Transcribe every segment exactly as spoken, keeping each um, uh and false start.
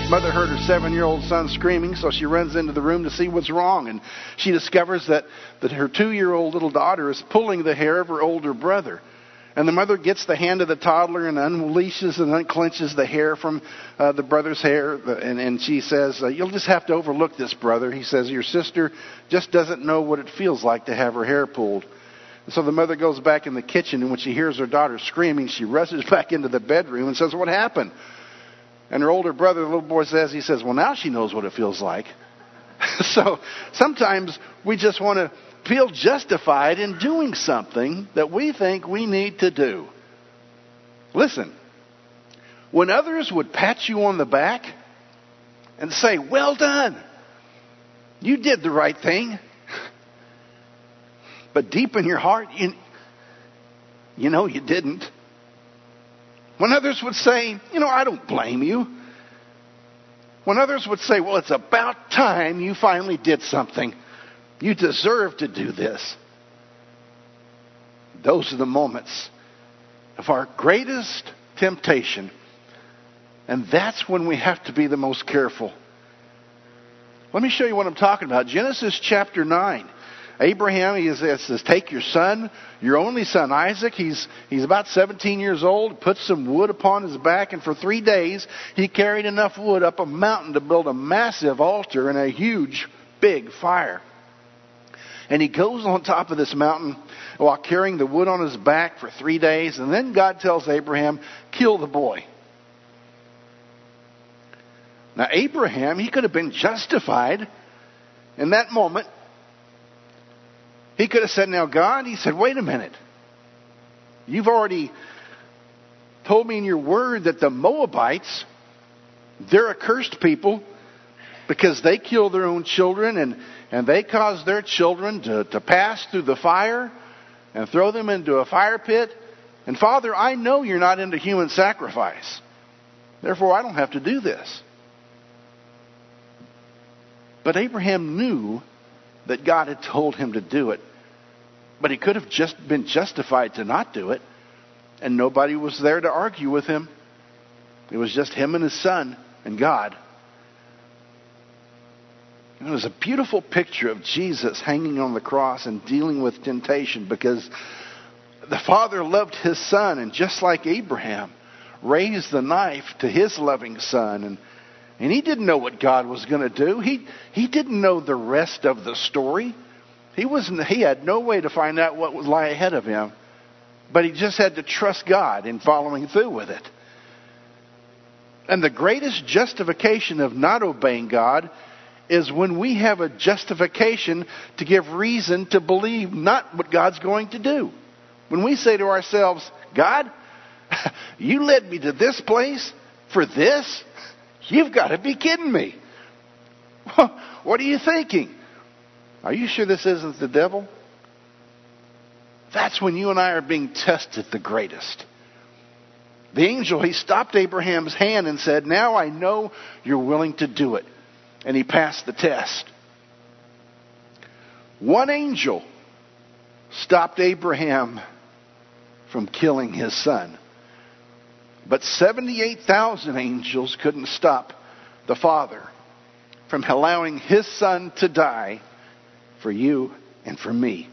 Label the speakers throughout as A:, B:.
A: Mother heard her seven-year-old son screaming, so she runs into the room to see what's wrong. And she discovers that, that her two-year-old little daughter is pulling the hair of her older brother. And the mother gets the hand of the toddler and unleashes and unclenches the hair from uh, the brother's hair. And, and she says, uh, you'll just have to overlook this, brother. He says, your sister just doesn't know what it feels like to have her hair pulled. And so the mother goes back in the kitchen, and when she hears her daughter screaming, she rushes back into the bedroom and says, what happened? And her older brother, the little boy, says, he says, well, now she knows what it feels like. So sometimes we just want to feel justified in doing something that we think we need to do. Listen, when others would pat you on the back and say, well done, you did the right thing, but deep in your heart, you, you know you didn't. When others would say, you know, I don't blame you. When others would say, well, it's about time you finally did something. You deserve to do this. Those are the moments of our greatest temptation. And that's when we have to be the most careful. Let me show you what I'm talking about. Genesis chapter nine. Abraham, he says, take your son, your only son Isaac. He's, he's about seventeen years old. Put some wood upon his back. And for three days, he carried enough wood up a mountain to build a massive altar and a huge, big fire. And he goes on top of this mountain while carrying the wood on his back for three days. And then God tells Abraham, kill the boy. Now, Abraham, he could have been justified in that moment. He could have said, now, God, he said, wait a minute. You've already told me in your word that the Moabites, they're a cursed people because they kill their own children and, and they cause their children to, to pass through the fire and throw them into a fire pit. And Father, I know you're not into human sacrifice. Therefore, I don't have to do this. But Abraham knew that God had told him to do it. But he could have just been justified to not do it. And nobody was there to argue with him. It was just him and his son and God. And it was a beautiful picture of Jesus hanging on the cross and dealing with temptation, because the Father loved his son, and just like Abraham, raised the knife to his loving son. And And he didn't know what God was going to do. He he didn't know the rest of the story. He wasn't. He had no way to find out what would lie ahead of him. But he just had to trust God in following through with it. And the greatest justification of not obeying God is when we have a justification to give reason to believe not what God's going to do. When we say to ourselves, God, you led me to this place for this? You've got to be kidding me. What are you thinking? Are you sure this isn't the devil? That's when you and I are being tested the greatest. The angel, he stopped Abraham's hand and said, now I know you're willing to do it. And he passed the test. One angel stopped Abraham from killing his son. But seventy-eight thousand angels couldn't stop the Father from allowing his son to die for you and for me.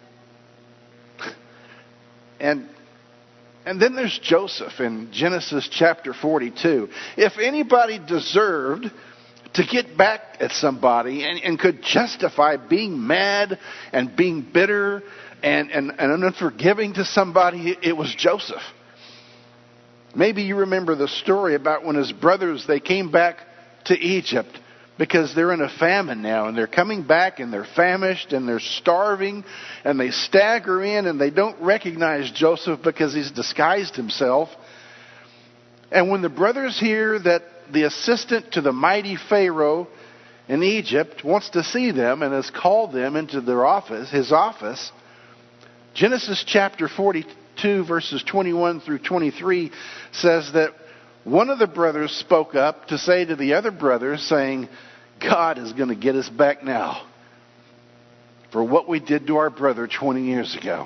A: And, and then there's Joseph in Genesis chapter forty-two. If anybody deserved to get back at somebody and, and could justify being mad and being bitter and, and, and unforgiving to somebody, it was Joseph. Maybe you remember the story about when his brothers, they came back to Egypt because they're in a famine now, and they're coming back and they're famished and they're starving, and they stagger in and they don't recognize Joseph because he's disguised himself. And when the brothers hear that the assistant to the mighty Pharaoh in Egypt wants to see them and has called them into their office, his office, Genesis chapter forty-two verses twenty-one through twenty-three says that one of the brothers spoke up to say to the other brothers, saying, God is going to get us back now for what we did to our brother twenty years ago.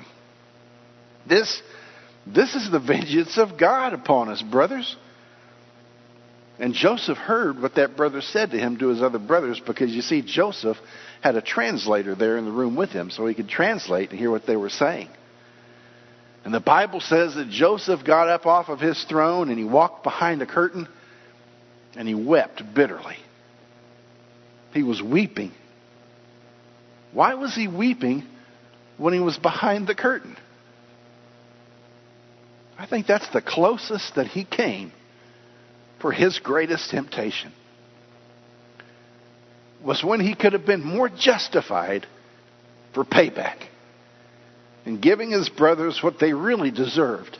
A: This, this is the vengeance of God upon us, brothers. And Joseph heard what that brother said to him to his other brothers, because you see, Joseph had a translator there in the room with him so he could translate and hear what they were saying. And the Bible says that Joseph got up off of his throne and he walked behind a curtain and he wept bitterly. He was weeping. Why was he weeping when he was behind the curtain? I think that's the closest that he came for his greatest temptation. Was when he could have been more justified for payback and giving his brothers what they really deserved.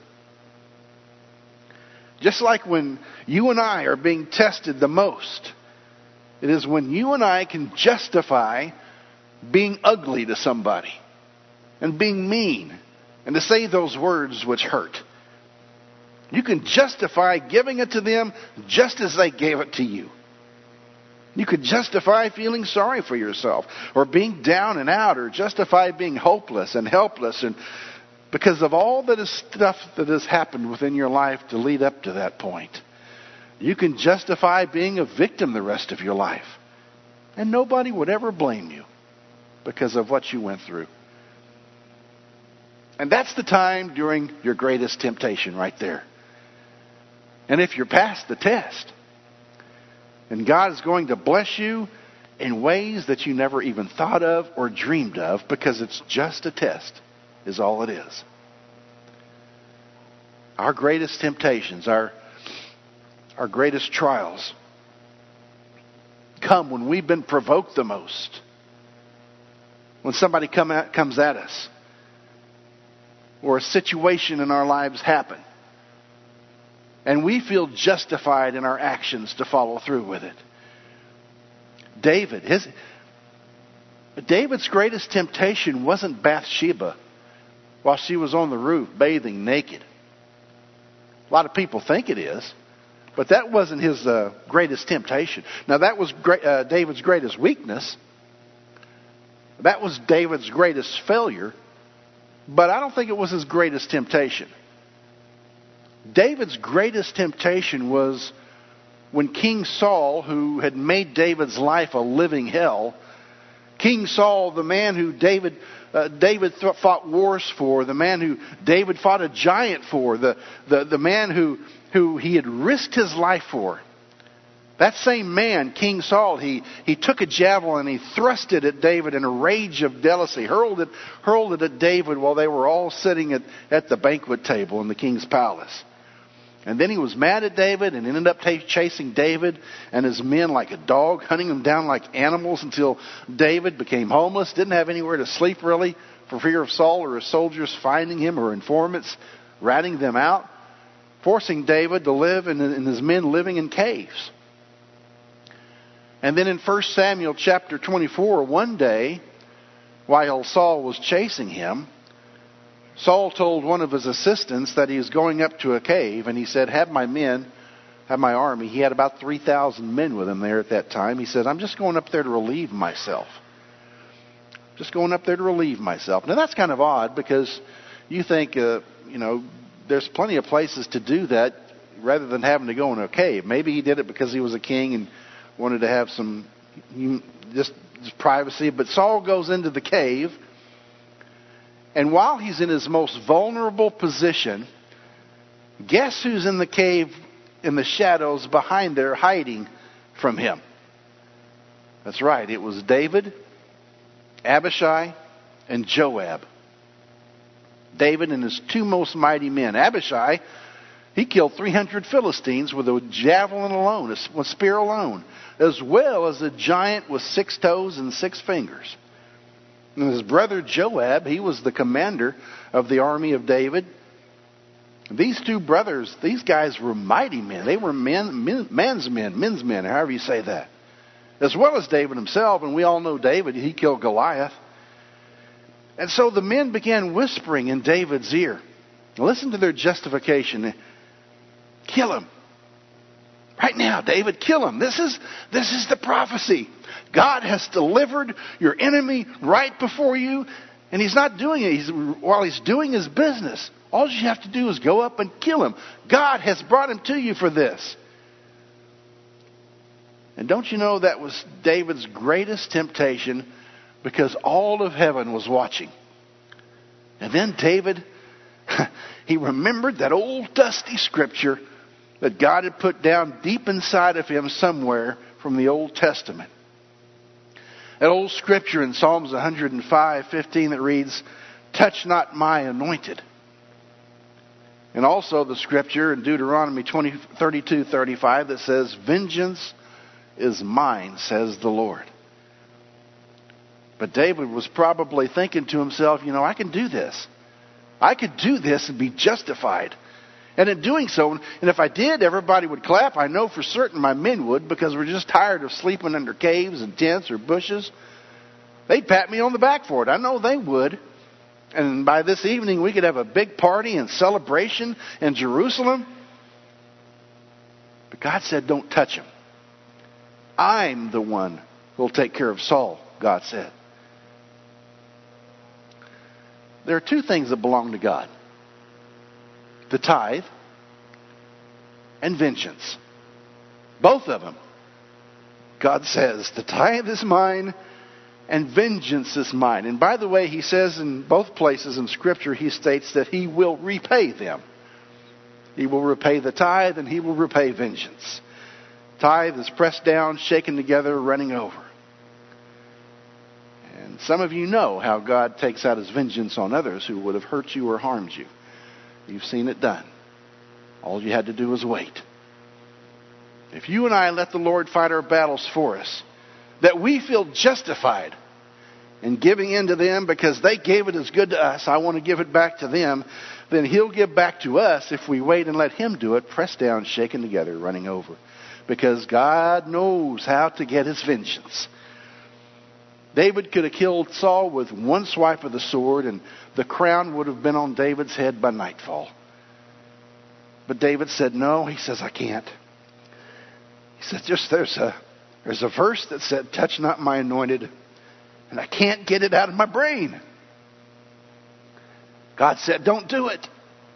A: Just like when you and I are being tested the most, it is when you and I can justify being ugly to somebody and being mean and to say those words which hurt. You can justify giving it to them just as they gave it to you. You could justify feeling sorry for yourself or being down and out, or justify being hopeless and helpless, and because of all that is stuff that has happened within your life to lead up to that point. You can justify being a victim the rest of your life. And nobody would ever blame you because of what you went through. And that's the time during your greatest temptation right there. And if you're past the test, and God is going to bless you in ways that you never even thought of or dreamed of, because it's just a test, is all it is. Our greatest temptations, our, our greatest trials, come when we've been provoked the most. When somebody come at, comes at us, or a situation in our lives happen, and we feel justified in our actions to follow through with it. David, his David's greatest temptation wasn't Bathsheba while she was on the roof bathing naked. A lot of people think it is, but that wasn't his uh, greatest temptation. Now, that was great, uh, David's greatest weakness. That was David's greatest failure, but I don't think it was his greatest temptation. David's greatest temptation was when King Saul, who had made David's life a living hell, King Saul, the man who David uh, David th- fought wars for, the man who David fought a giant for, the, the, the man who, who he had risked his life for. That same man, King Saul, he, he took a javelin and he thrust it at David in a rage of jealousy, hurled it, hurled it at David while they were all sitting at, at the banquet table in the king's palace. And then he was mad at David and ended up t- chasing David and his men like a dog, hunting them down like animals until David became homeless, didn't have anywhere to sleep really for fear of Saul or his soldiers finding him, or informants ratting them out, forcing David to live and, and his men living in caves. And then in First Samuel chapter twenty-four, one day, while Saul was chasing him, Saul told one of his assistants that he was going up to a cave, and he said, have my men, have my army. He had about three thousand men with him there at that time. He said, I'm just going up there to relieve myself. Just going up there to relieve myself. Now that's kind of odd, because you think, uh, you know, there's plenty of places to do that rather than having to go in a cave. Maybe he did it because he was a king and wanted to have some just, just privacy. But Saul goes into the cave, and while he's in his most vulnerable position, guess who's in the cave in the shadows behind there hiding from him? That's right, it was David, Abishai, and Joab. David and his two most mighty men. Abishai, he killed three hundred Philistines with a javelin alone, a spear alone, as well as a giant with six toes and six fingers. And his brother Joab, he was the commander of the army of David. These two brothers, these guys were mighty men. They were men, men, man's men, men's men, however you say that. As well as David himself, and we all know David, he killed Goliath. And so the men began whispering in David's ear. Listen to their justification. Kill him. Right now, David, kill him. This is, this is the prophecy. God has delivered your enemy right before you, and he's not doing it. He's, while he's doing his business, all you have to do is go up and kill him. God has brought him to you for this. And don't you know that was David's greatest temptation, because all of heaven was watching. And then David, he remembered that old dusty scripture that God had put down deep inside of him somewhere from the Old Testament. That old scripture in Psalms one oh five fifteen that reads, "Touch not my anointed." And also the scripture in Deuteronomy twenty, thirty-two, thirty-five that says, "Vengeance is mine, says the Lord." But David was probably thinking to himself, you know, I can do this. I could do this and be justified. And in doing so, and if I did, everybody would clap. I know for certain my men would, because we're just tired of sleeping under caves and tents or bushes. They'd pat me on the back for it. I know they would. And by this evening, we could have a big party and celebration in Jerusalem. But God said, don't touch him. I'm the one who will take care of Saul, God said. There are two things that belong to God: the tithe and vengeance. Both of them. God says, the tithe is mine and vengeance is mine. And by the way, he says in both places in Scripture, he states that he will repay them. He will repay the tithe and he will repay vengeance. Tithe is pressed down, shaken together, running over. And some of you know how God takes out his vengeance on others who would have hurt you or harmed you. You've seen it done. All you had to do was wait. If you and I let the Lord fight our battles for us, that we feel justified in giving in to them because they gave it as good to us, I want to give it back to them, then he'll give back to us if we wait and let him do it, pressed down, shaken together, running over. Because God knows how to get his vengeance. David could have killed Saul with one swipe of the sword, and the crown would have been on David's head by nightfall. But David said, no, he says, I can't. He said, just there's a, there's a verse that said, touch not my anointed, and I can't get it out of my brain. God said, don't do it.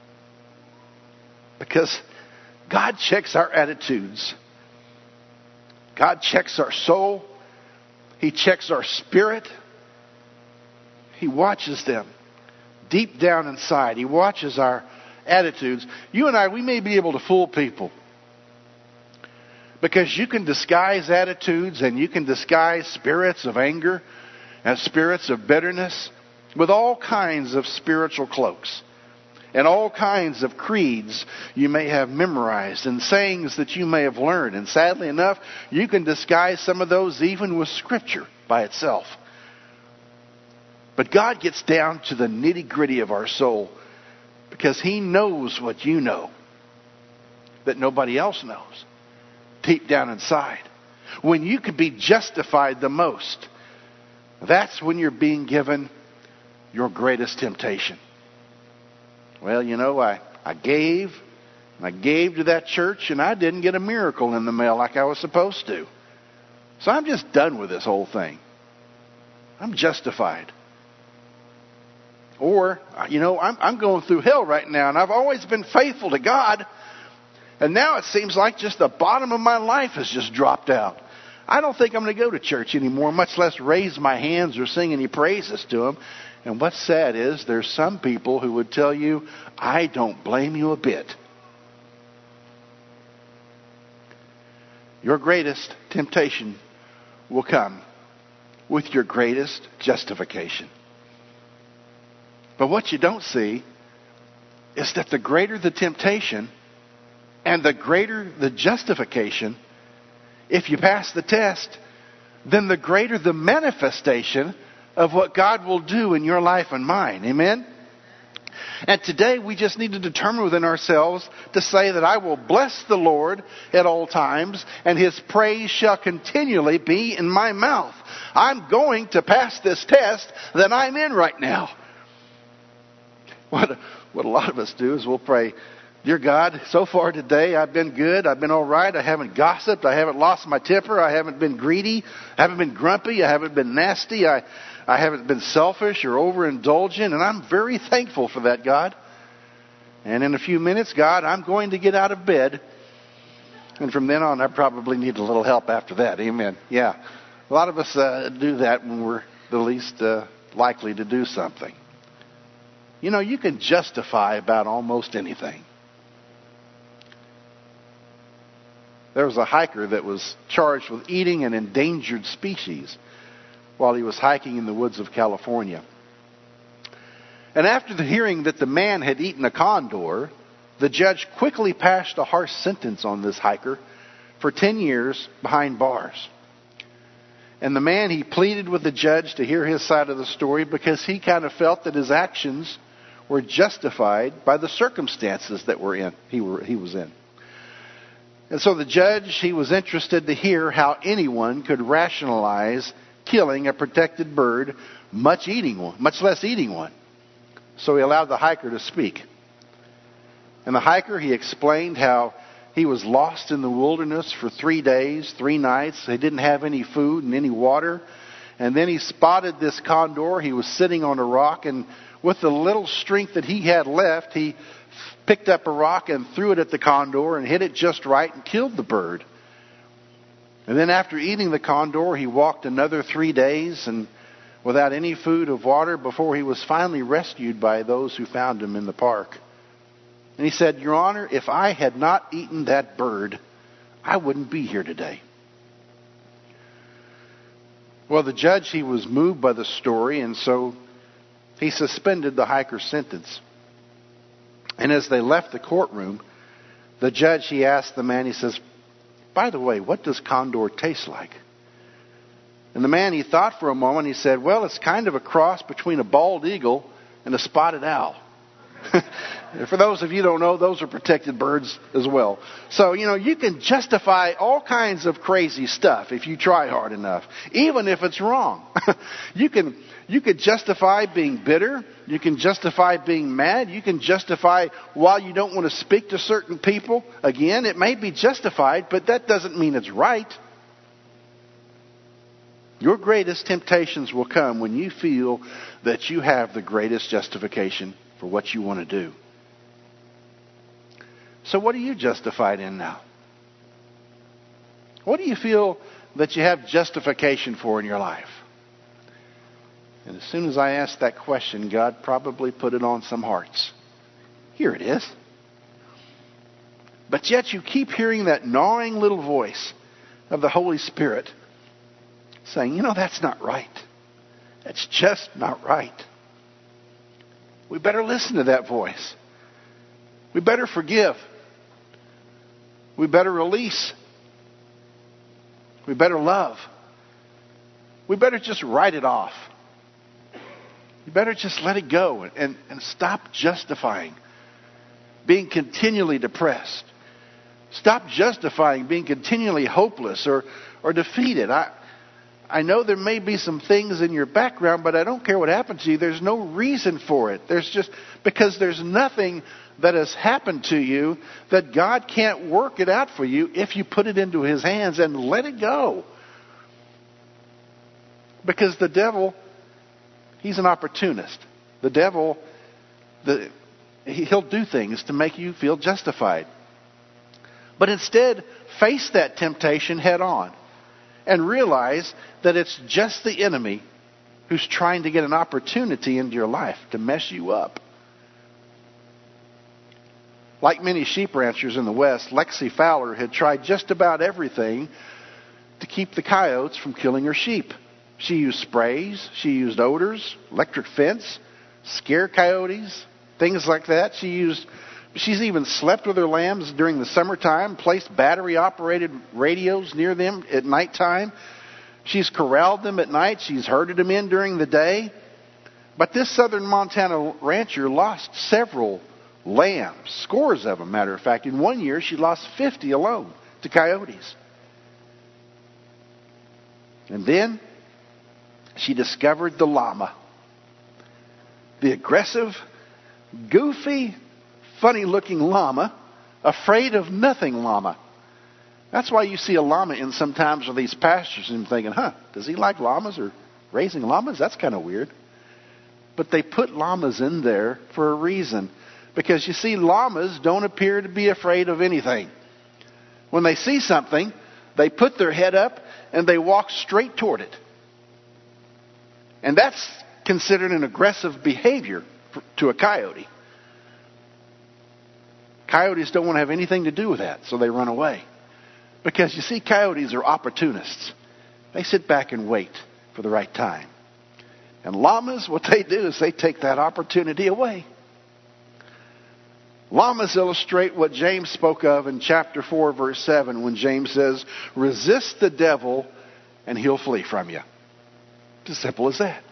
A: Because God checks our attitudes. God checks our soul. He checks our spirit. He watches them deep down inside. He watches our attitudes. You and I, we may be able to fool people. Because you can disguise attitudes and you can disguise spirits of anger and spirits of bitterness with all kinds of spiritual cloaks and all kinds of creeds you may have memorized and sayings that you may have learned. And sadly enough, you can disguise some of those even with Scripture by itself. But God gets down to the nitty-gritty of our soul because he knows what you know that nobody else knows deep down inside. When you could be justified the most, that's when you're being given your greatest temptation. Well, you know, I, I gave, and I gave to that church, and I didn't get a miracle in the mail like I was supposed to. So I'm just done with this whole thing. I'm justified. Or, you know, I'm, I'm going through hell right now, and I've always been faithful to God, and now it seems like just the bottom of my life has just dropped out. I don't think I'm going to go to church anymore, much less raise my hands or sing any praises to him. And what's sad is there's some people who would tell you, I don't blame you a bit. Your greatest temptation will come with your greatest justification. But what you don't see is that the greater the temptation and the greater the justification, if you pass the test, then the greater the manifestation of what God will do in your life and mine. Amen? And today we just need to determine within ourselves to say that I will bless the Lord at all times, and his praise shall continually be in my mouth. I'm going to pass this test that I'm in right now. What, what a lot of us do is we'll pray, dear God, so far today I've been good. I've been all right. I haven't gossiped. I haven't lost my temper. I haven't been greedy. I haven't been grumpy. I haven't been nasty. I, I haven't been selfish or overindulgent. And I'm very thankful for that, God. And in a few minutes, God, I'm going to get out of bed. And from then on, I probably need a little help after that. Amen. Yeah. A lot of us uh, do that when we're the least uh, likely to do something. You know, you can justify about almost anything. There was a hiker that was charged with eating an endangered species while he was hiking in the woods of California. And after the hearing that the man had eaten a condor, the judge quickly passed a harsh sentence on this hiker for ten years behind bars. And the man, he pleaded with the judge to hear his side of the story because he kind of felt that his actions were justified by the circumstances that were in he were he was in. And so the judge, he was interested to hear how anyone could rationalize killing a protected bird, much eating one, much less eating one. So he allowed the hiker to speak. And the hiker, he explained how he was lost in the wilderness for three days, three nights. They didn't have any food and any water. And then he spotted this condor. He was sitting on a rock, and with the little strength that he had left, he picked up a rock and threw it at the condor and hit it just right and killed the bird. And then after eating the condor, he walked another three days and without any food or water before he was finally rescued by those who found him in the park. And he said, "Your Honor, if I had not eaten that bird, I wouldn't be here today." Well, the judge, he was moved by the story, and so he suspended the hiker's sentence. And as they left the courtroom, the judge, he asked the man, he says, "By the way, what does condor taste like?" And the man, he thought for a moment. He said, "Well, it's kind of a cross between a bald eagle and a spotted owl." For those of you who don't know, those are protected birds as well. So, you know, you can justify all kinds of crazy stuff if you try hard enough, even if it's wrong. you can you could justify being bitter. You can justify being mad. You can justify why you don't want to speak to certain people. Again, it may be justified, but that doesn't mean it's right. Your greatest temptations will come when you feel that you have the greatest justification for what you want to do. So what are you justified in now? What do you feel that you have justification for in your life? And as soon as I asked that question, God probably put it on some hearts. Here it is. But yet you keep hearing that gnawing little voice of the Holy Spirit saying, you know, that's not right. That's just not right. We better listen to that voice. We better forgive. We better release. We better love. We better just write it off. You better just let it go and, and stop justifying being continually depressed. Stop justifying being continually hopeless or, or defeated. I, I know there may be some things in your background, but I don't care what happens to you. There's no reason for it. There's just, because there's nothing that has happened to you that God can't work it out for you if you put it into His hands and let it go. Because the devil, he's an opportunist. The devil, the, he'll do things to make you feel justified. But instead, face that temptation head on and realize that it's just the enemy who's trying to get an opportunity into your life to mess you up. Like many sheep ranchers in the West, Lexi Fowler had tried just about everything to keep the coyotes from killing her sheep. She used sprays, she used odors, electric fence, scare coyotes, things like that. She used, she's even slept with her lambs during the summertime, placed battery-operated radios near them at nighttime. She's corralled them at night. She's herded them in during the day. But this southern Montana rancher lost several lambs, scores of them, matter of fact. In one year, she lost fifty alone to coyotes. And then she discovered the llama. The aggressive, goofy, funny-looking llama, afraid of nothing llama. That's why you see a llama in sometimes with these pastures and thinking, huh, does he like llamas or raising llamas? That's kind of weird. But they put llamas in there for a reason. Because you see, llamas don't appear to be afraid of anything. When they see something, they put their head up and they walk straight toward it. And that's considered an aggressive behavior to a coyote. Coyotes don't want to have anything to do with that, so they run away. Because you see, coyotes are opportunists. They sit back and wait for the right time. And llamas, what they do is they take that opportunity away. Llamas illustrate what James spoke of in chapter four, verse seven, when James says, resist the devil and he'll flee from you. It's as simple as that.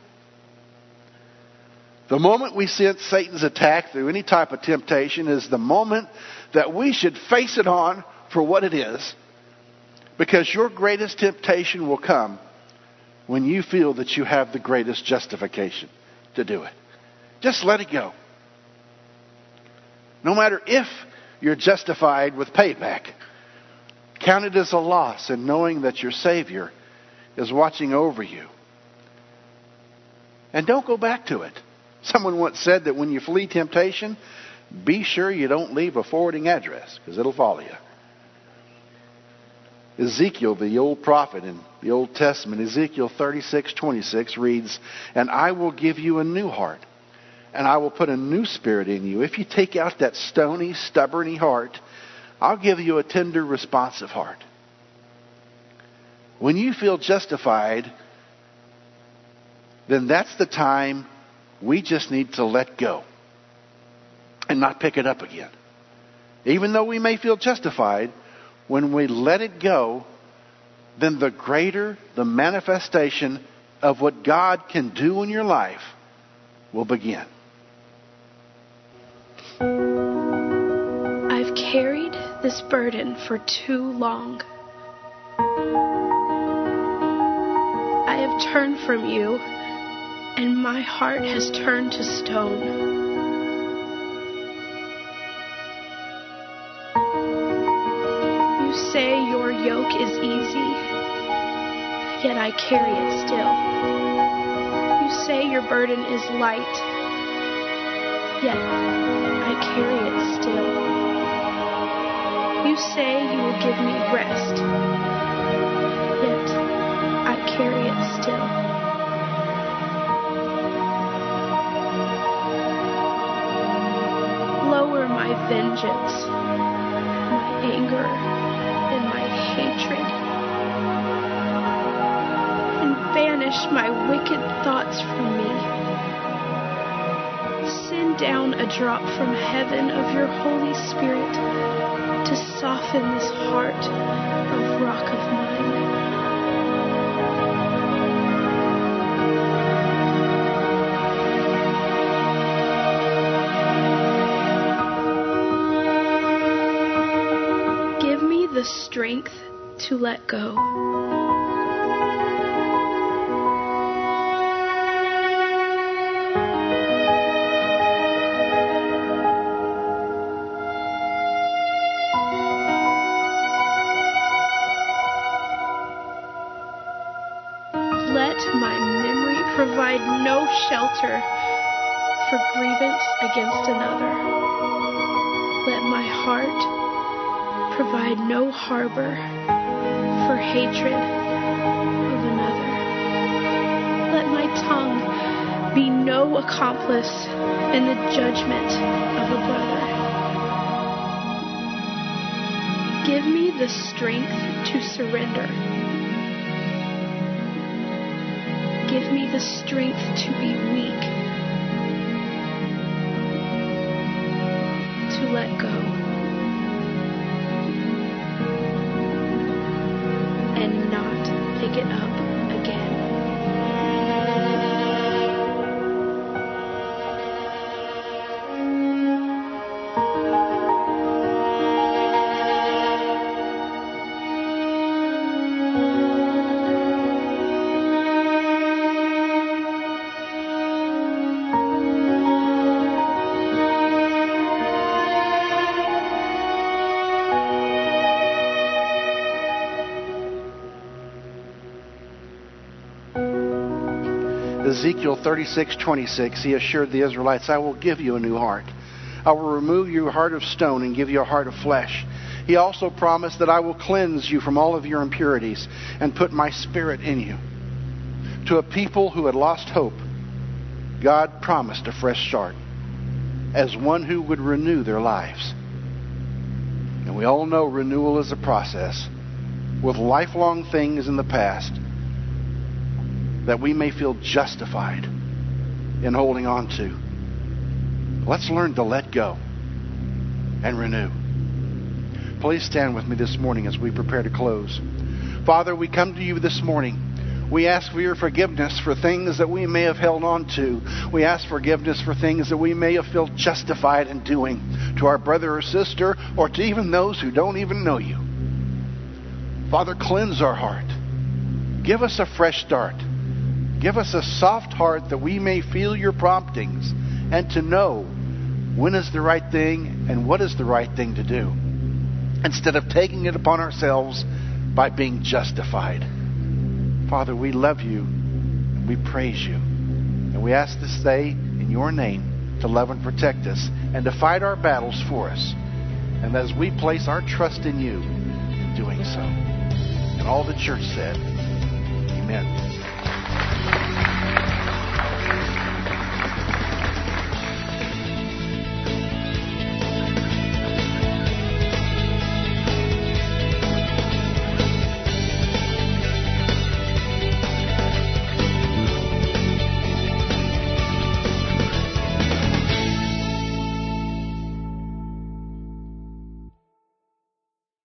A: The moment we sense Satan's attack through any type of temptation is the moment that we should face it on for what it is. Because your greatest temptation will come when you feel that you have the greatest justification to do it. Just let it go. No matter if you're justified with payback, count it as a loss in knowing that your Savior is watching over you. And don't go back to it. Someone once said that when you flee temptation, be sure you don't leave a forwarding address, because it'll follow you. Ezekiel, the old prophet in the Old Testament, Ezekiel thirty-six twenty-six reads, and I will give you a new heart, and I will put a new spirit in you. If you take out that stony, stubborny heart, I'll give you a tender, responsive heart. When you feel justified, then that's the time we just need to let go and not pick it up again. Even though we may feel justified, when we let it go, then the greater the manifestation of what God can do in your life will begin.
B: I've carried this burden for too long. I have turned from you, and my heart has turned to stone. You say your yoke is easy, yet I carry it still. You say your burden is light, yet I carry it still. You say you will give me rest, yet I carry it still. Lower my vengeance, my anger, and my hatred, and banish my wicked thoughts from me. Send down a drop from heaven of your Holy Spirit to soften this heart of rock of mine. Give me the strength to let go. Provide no shelter for grievance against another. Let my heart provide no harbor for hatred of another. Let my tongue be no accomplice in the judgment of a brother. Give me the strength to surrender. Give me the strength to be weak, to let go, and not pick it up again.
A: Ezekiel thirty-six twenty-six, he assured the Israelites, I will give you a new heart. I will remove your heart of stone and give you a heart of flesh. He also promised that I will cleanse you from all of your impurities and put my spirit in you. To a people who had lost hope, God promised a fresh start as one who would renew their lives. And we all know renewal is a process with lifelong things in the past that we may feel justified in holding on to. Let's learn to let go and renew. Please stand with me this morning as we prepare to close. Father, we come to you this morning. We ask for your forgiveness for things that we may have held on to. We ask forgiveness for things that we may have felt justified in doing to our brother or sister, or to even those who don't even know you. Father, cleanse our heart. Give us a fresh start. Give us a soft heart that we may feel your promptings and to know when is the right thing and what is the right thing to do, instead of taking it upon ourselves by being justified. Father, we love you and we praise you. And we ask this day in your name to love and protect us and to fight our battles for us. And as we place our trust in you in doing so. And all the church said, amen.